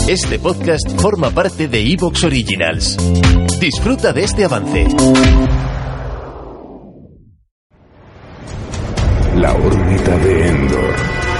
Este podcast forma parte de Evox Originals. Disfruta de este avance. La órbita de Endor.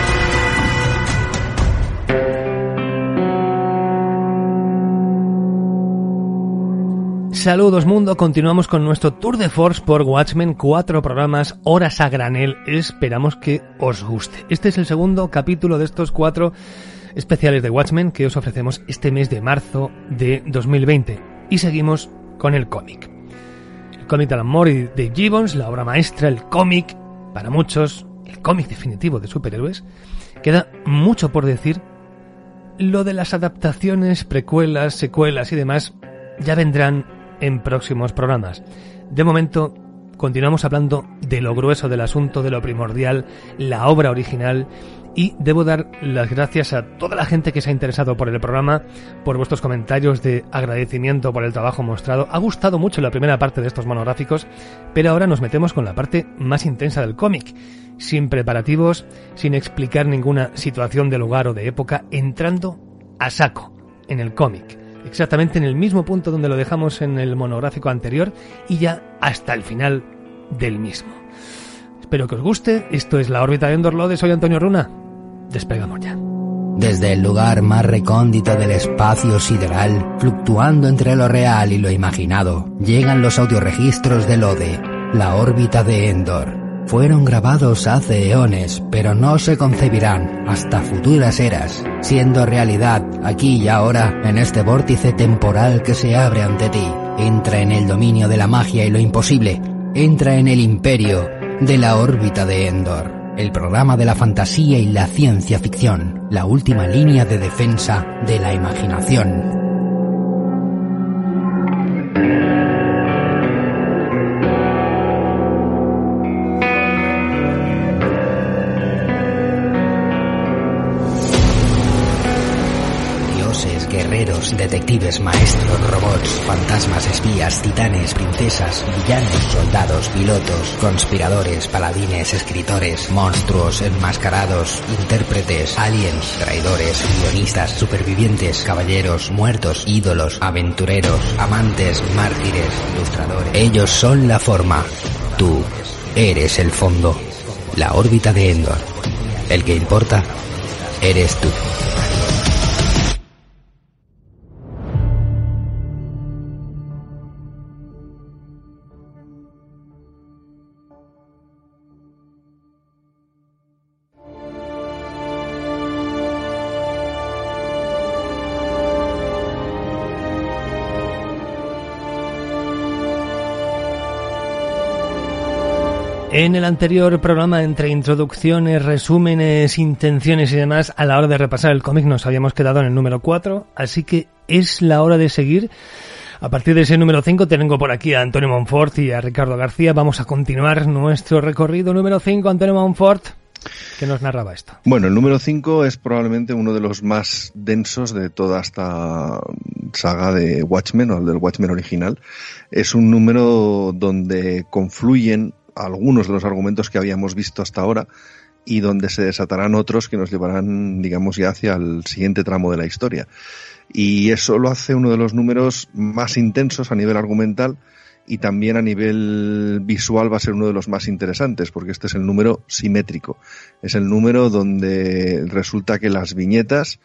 Saludos mundo, continuamos con nuestro Tour de Force por Watchmen, 4 programas, horas a granel, esperamos que os guste. Este es el segundo capítulo de estos 4 especiales de Watchmen que os ofrecemos este mes de marzo de 2020 y seguimos con el cómic. El cómic de Alan Moore y Dave Gibbons, la obra maestra, el cómic, para muchos, el cómic definitivo de superhéroes. Queda mucho por decir, lo de las adaptaciones, precuelas, secuelas y demás ya vendrán en próximos programas. De momento, continuamos hablando de lo grueso del asunto, de lo primordial, la obra original, y debo dar las gracias a toda la gente que se ha interesado por el programa, por vuestros comentarios de agradecimiento por el trabajo mostrado. Ha gustado mucho la primera parte de estos monográficos, pero ahora nos metemos con la parte más intensa del cómic, sin preparativos, sin explicar ninguna situación de lugar o de época, entrando a saco en el cómic. Exactamente en el mismo punto donde lo dejamos en el monográfico anterior y ya hasta el final del mismo. Espero que os guste. Esto es La órbita de Endor. Soy Antonio Runa. Despegamos ya. Desde el lugar más recóndito del espacio sideral, fluctuando entre lo real y lo imaginado, llegan los audioregistros de Lode, La órbita de Endor. Fueron grabados hace eones, pero no se concebirán hasta futuras eras, siendo realidad aquí y ahora en este vórtice temporal que se abre ante ti. Entra en el dominio de la magia y lo imposible. Entra en el imperio de La órbita de Endor, el programa de la fantasía y la ciencia ficción, la última línea de defensa de la imaginación. Guerreros, detectives, maestros, robots, fantasmas, espías, titanes, princesas, villanos, soldados, pilotos, conspiradores, paladines, escritores, monstruos, enmascarados, intérpretes, aliens, traidores, guionistas, supervivientes, caballeros, muertos, ídolos, aventureros, amantes, mártires, ilustradores. Ellos son la forma. Tú eres el fondo. La órbita de Endor. El que importa eres tú. En el anterior programa, entre introducciones, resúmenes, intenciones y demás, a la hora de repasar el cómic nos habíamos quedado en el número 4, así que es la hora de seguir. A partir de ese número 5 tengo por aquí a Antonio Monfort y a Ricardo García. Vamos a continuar nuestro recorrido. Número 5, Antonio Monfort, ¿qué nos narraba esto? Bueno, el número 5 es probablemente uno de los más densos de toda esta saga de Watchmen, o el del Watchmen original. Es un número donde confluyen algunos de los argumentos que habíamos visto hasta ahora y donde se desatarán otros que nos llevarán, digamos, ya hacia el siguiente tramo de la historia. Y eso lo hace uno de los números más intensos a nivel argumental y también a nivel visual va a ser uno de los más interesantes, porque este es el número simétrico. Es el número donde resulta que las viñetas,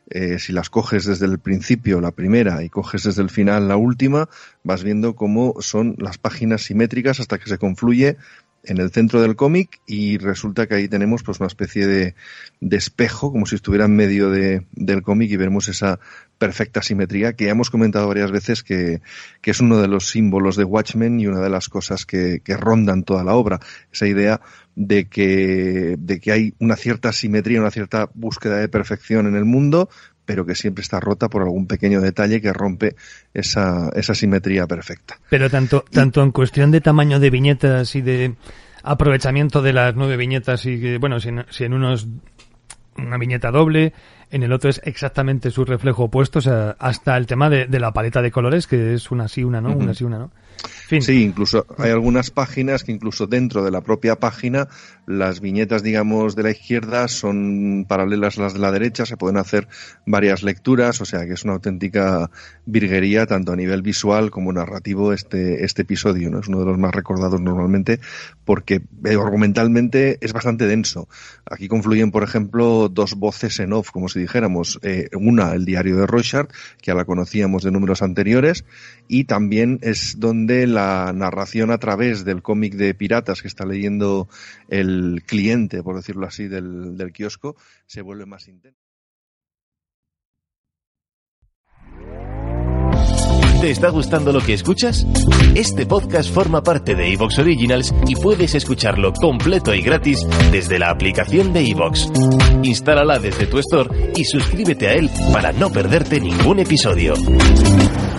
si las coges desde el principio, la primera, y coges desde el final, la última, vas viendo cómo son las páginas simétricas hasta que se confluye en el centro del cómic y resulta que ahí tenemos pues una especie de espejo, como si estuviera en medio del cómic y vemos esa perfecta simetría que ya hemos comentado varias veces que es uno de los símbolos de Watchmen y una de las cosas que rondan toda la obra, esa idea de que hay una cierta simetría, una cierta búsqueda de perfección en el mundo, pero que siempre está rota por algún pequeño detalle que rompe esa simetría perfecta. Pero tanto en cuestión de tamaño de viñetas y de aprovechamiento de las 9 viñetas y que, bueno, si en unos una viñeta doble, En el otro es exactamente su reflejo opuesto, o sea, hasta el tema de la paleta de colores, que es una sí, una no, una sí, una no. Fin. Sí, incluso hay algunas páginas que incluso dentro de la propia página las viñetas, digamos, de la izquierda son paralelas a las de la derecha, se pueden hacer varias lecturas, o sea que es una auténtica virguería tanto a nivel visual como narrativo este episodio, ¿no? Es uno de los más recordados normalmente porque argumentalmente es bastante denso. Aquí confluyen, por ejemplo, dos voces en off, como si dijéramos, una, el diario de Rorschach, que ya la conocíamos de números anteriores, y también es donde la narración a través del cómic de piratas que está leyendo el cliente, por decirlo así, del kiosco, se vuelve más intensa. ¿Te está gustando lo que escuchas? Este podcast forma parte de iVoox Originals y puedes escucharlo completo y gratis desde la aplicación de iVoox. Instálala desde tu store y suscríbete a él para no perderte ningún episodio.